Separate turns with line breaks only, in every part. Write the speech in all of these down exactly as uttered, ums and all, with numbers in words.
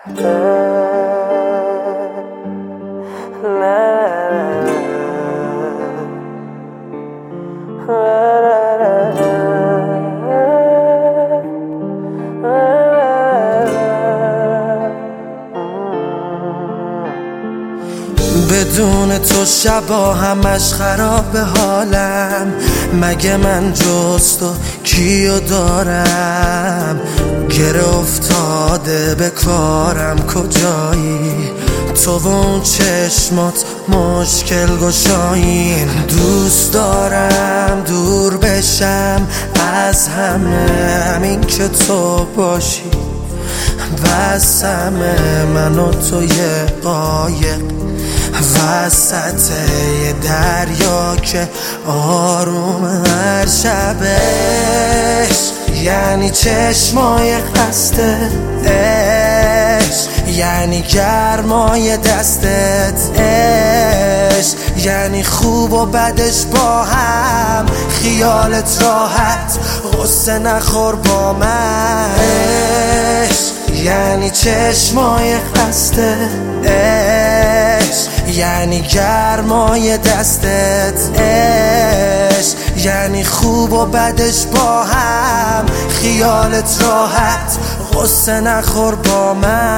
بدون تو شبا همش خراب حالم، مگه من جز تو کیو دارم؟ گره افتاده به کارم کجایی؟ تو و اون چشمات مشکل گشایین. دوست دارم دور بشم از همه، همین که تو باشی بس همه. من و تو یه قایق وسط یه دریا که آروم هر شبش، یعنی چشمای خسته عشق، یعنی گرمای دستت عشق، یعنی خوب و بدش با هم، خیالت راحت غصه نخور با من عشق، یعنی چشمای خسته عشق، یعنی گرمای دستت عشق، یعنی خوب و بدش با هم، خیالت راحت غصه نخور با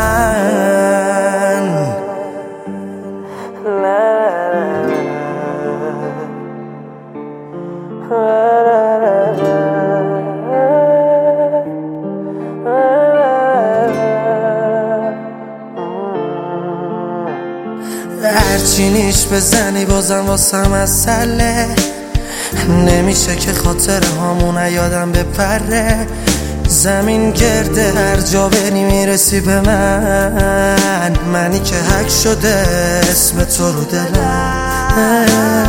من. هرچی نیش بزنی بازم واسم مسئله، نمیشه که خاطر هامون یادم بپره. زمین گرده هر جا بری میرسی به من، منی که حک شده اسم تو رو دلم.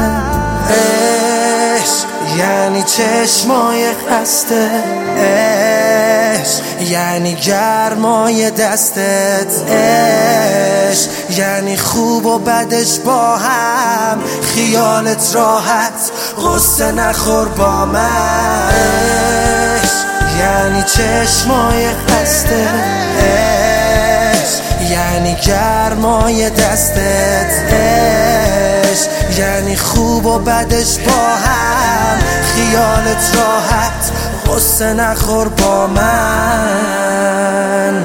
عشق یعنی چشمای خسته عشق، یعنی گرمای دستت عشق، یعنی خوب و بدش با هم، خیالت راحت غصه نخور با من عشق، یعنی چشمای خسته عشق، یعنی گرمای دستت عشق، یعنی خوب و بدش با هم، خیالت راحت غصه نخور با من.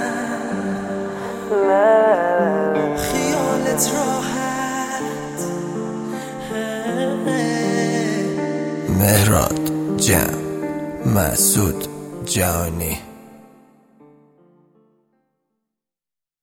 خیالت راحت. مهراد جمع مسعود جهانی.